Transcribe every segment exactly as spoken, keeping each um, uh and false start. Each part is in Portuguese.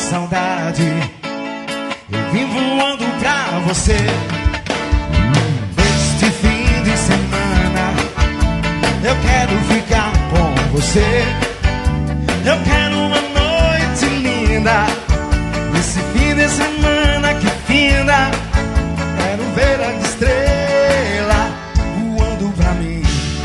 saudade. Eu vim voando pra você. Este fim de semana eu quero ficar com você. Eu quero uma noite linda. Esse fim de semana que finda, quero ver a estrela voando pra mim.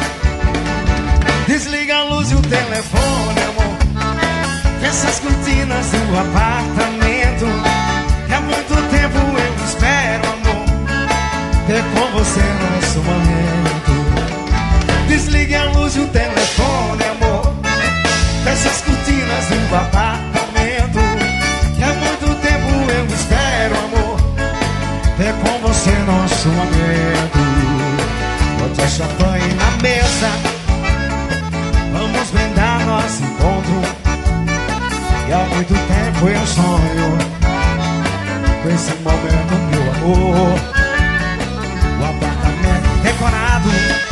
Desliga a luz e o telefone, amor. Fecha as cortinas do apartamento. Que há muito tempo eu espero, amor, ter com você nosso momento. Desligue a luz e o telefone, amor. Fecha as cortinas do apartamento. Que há muito tempo eu espero, amor, ter com você nosso momento. Bote a champanhe na mesa. Vamos brindar nosso encontro. E há muito tempo eu sonho com esse momento, meu amor. O apartamento decorado,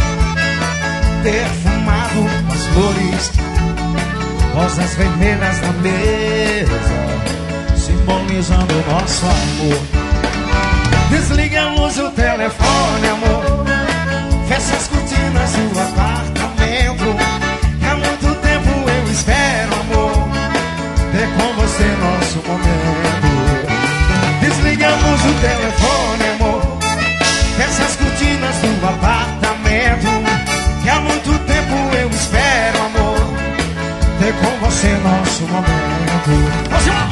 perfumado com as flores, rosas vermelhas na mesa, simbolizando o nosso amor. Desliga a luz e o telefone, amor. Fecha as cortinas do apartamento. Que há muito tempo eu espero, amor, ter com você nosso momento. Desliga a luz do telefone, amor. Fecha as cortinas do apartamento. Que há muito tempo eu espero, amor, ter com você nosso momento. Vamos lá!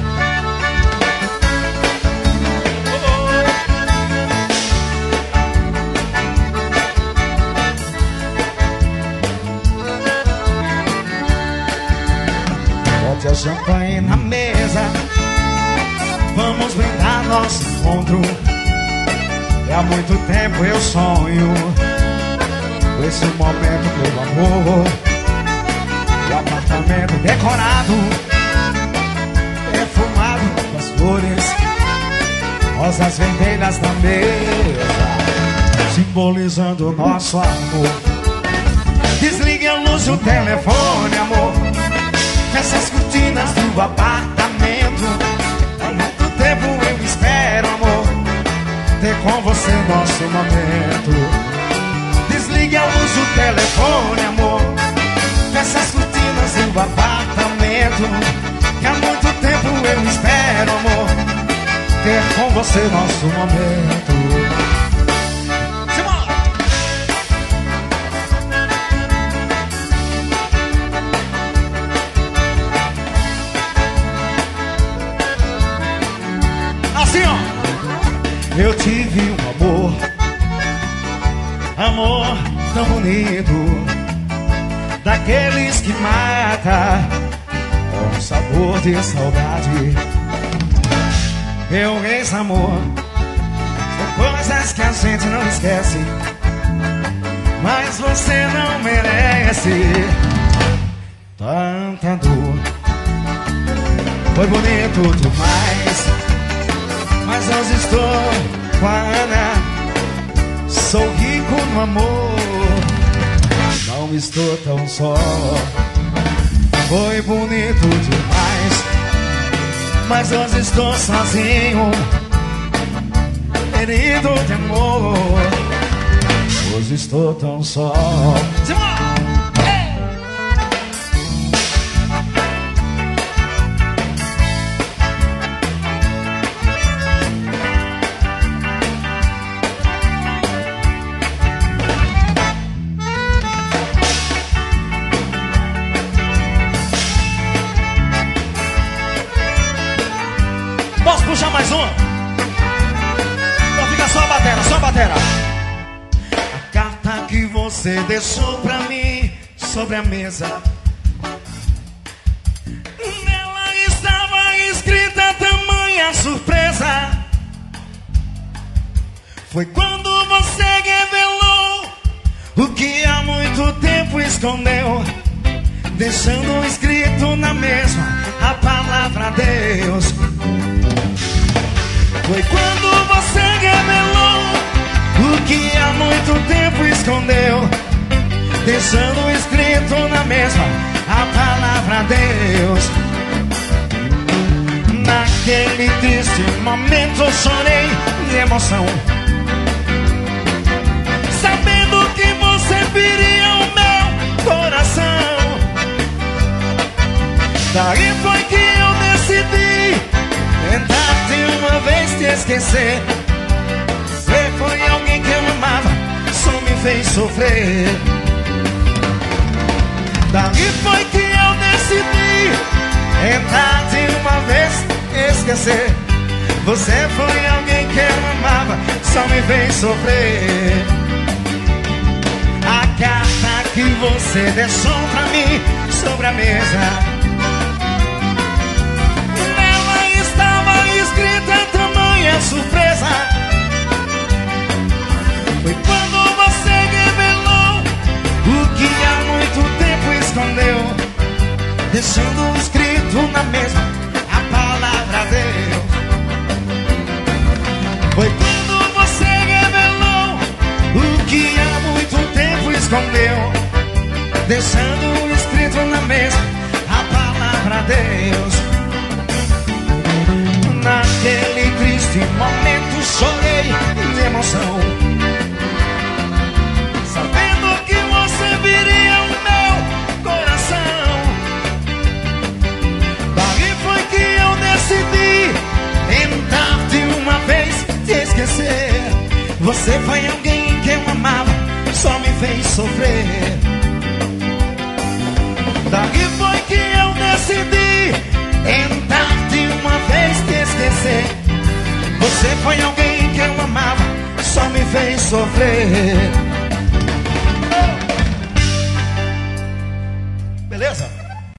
Bote a champanhe na mesa. Vamos brindar nosso encontro. E há muito tempo eu sonho com esse momento, meu amor. O apartamento decorado, perfumado com as flores, rosas vermelhas na mesa, simbolizando o nosso amor. Desligue a luz do telefone, amor. Fecha as cortinas do apartamento. Há muito tempo eu espero, amor, ter com você nosso momento. Desligue a luz do telefone, amor. Fecha as cortinas do apartamento. Que há muito tempo eu espero, amor, ter com você nosso momento. Eu tive um amor, amor tão bonito, daqueles que mata com sabor de saudade. Meu ex-amor, são coisas que a gente não esquece, mas você não merece tanta dor. Foi bonito demais, mas hoje estou com a Ana. Sou rico no amor, não estou tão só. Foi bonito demais, mas hoje estou sozinho, ferido de amor. Hoje estou tão só. Puxa mais um. Então fica só a batera, só a batera. A carta que você deixou pra mim sobre a mesa, nela estava escrita tamanha surpresa. Foi quando você revelou o que há muito tempo escondeu, deixando escrito na mesma a palavra Deus. Foi quando você revelou o que há muito tempo escondeu, deixando escrito na mesma a palavra Deus. Naquele triste momento eu chorei de emoção, sabendo que você viria o meu coração. Daí foi que eu decidi tentar de uma vez te esquecer. Você foi alguém que eu amava, só me fez sofrer. Daí foi que eu decidi tentar de uma vez esquecer. Você foi alguém que eu amava, só me fez sofrer. A carta que você deixou pra mim sobre a mesa, nela estava escrita tamanha surpresa. Foi quando você revelou o que há muito tempo escondeu, deixando escrito na mesa a palavra Deus. Foi quando você revelou o que há muito tempo escondeu, deixando escrito na mesa a palavra Deus. Naquele triste momento chorei de emoção, sabendo que você viria o meu coração. Daí foi que eu decidi tentar de uma vez te esquecer. Você foi alguém que eu amava, só me fez sofrer. Daí foi que eu decidi tentar de uma vez te esquecer. Você foi alguém que eu amava, só me fez sofrer. Beleza?